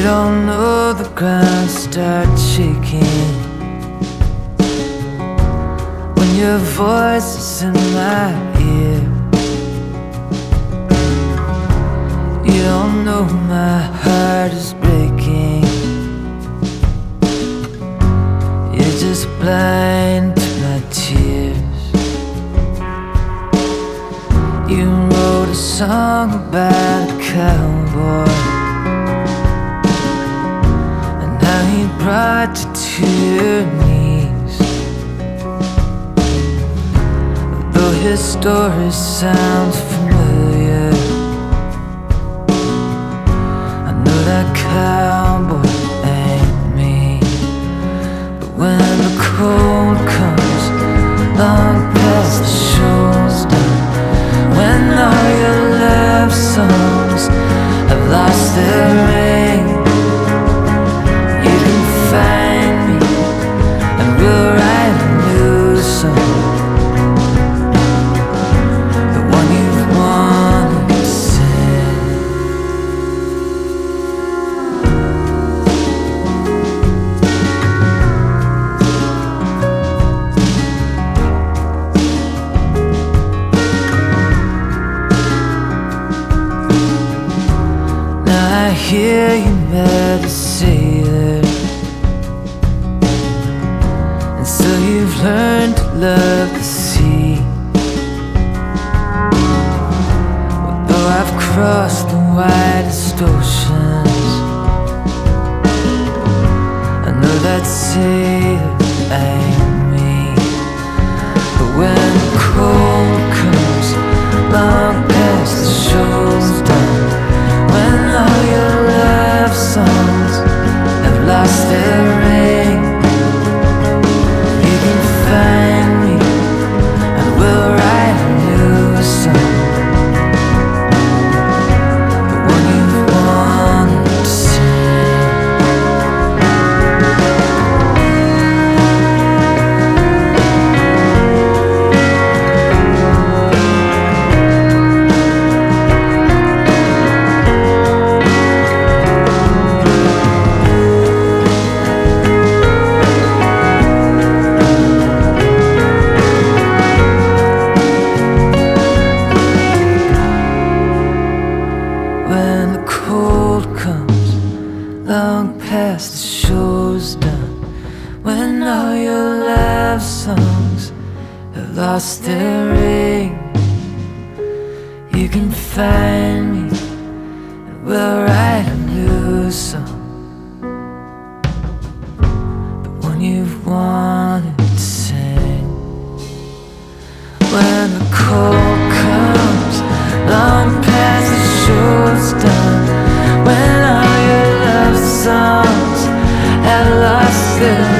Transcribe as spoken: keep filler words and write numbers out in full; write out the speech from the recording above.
don't know the ground starts shaking when your voice is in my ear. You don't know my heart is breaking. You're just blind to my tears. You wrote a song about a cowboy, he brought you to your knees. Though his story sounds familiar, I know that cowboy ain't me. But when the cold comes, long past the show's done, when all your love songs have lost their ring, find me and we'll write a new song, the one you've wanted to sing. Now I hear you met a sailor, so you've learned to love the sea. Although I've crossed the widest oceans, I know that sailor ain't me. But when the cold comes, long past the show's done, when all your love songs have lost their ring, find me and we'll write a new song, the one you've wanted to sing. When the cold comes, long past the show's done, when all your love songs have lost their ring, you can find me and we'll write a new song, the one you've wanted to sing. When the cold comes, long past the show's done, when all your love songs have lost their